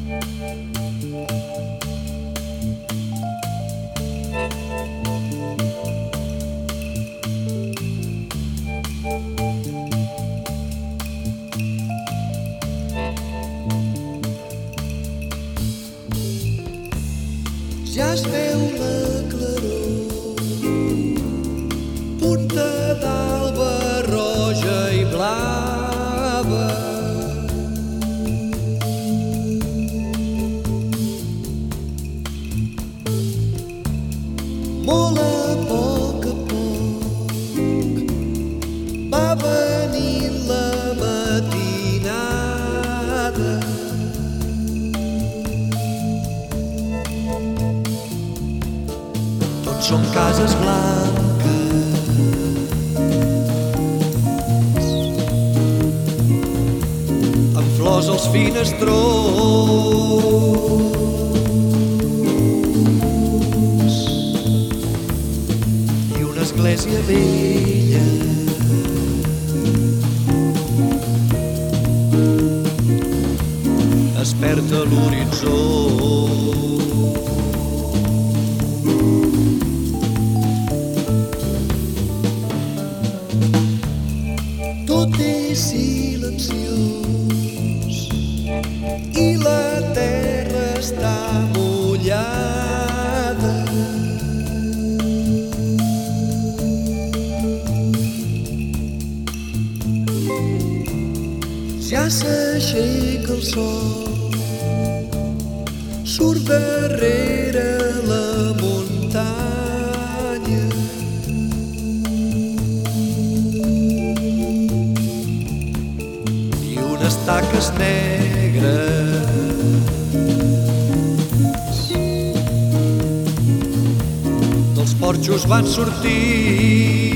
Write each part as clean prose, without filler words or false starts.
Ja es veu la claror, punta d'alba roja i blava. Molt a poc va venint la matinada. Tots són cases blanques amb flors als finestrons i una església vella es perd a l'horitzó. Tot és silenciós i la terra està mullada. Ja s'aixeca el sol, surt darrere la muntanya. Unes taques negres dels porxos van sortir.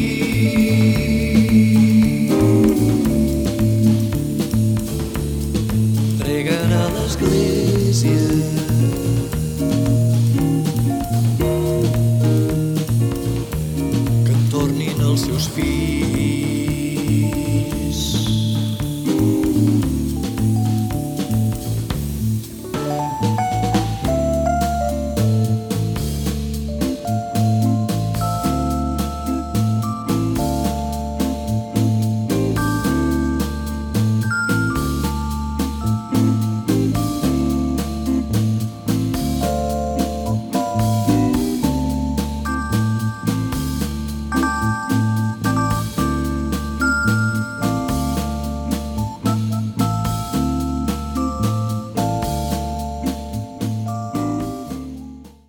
Preguen a l'església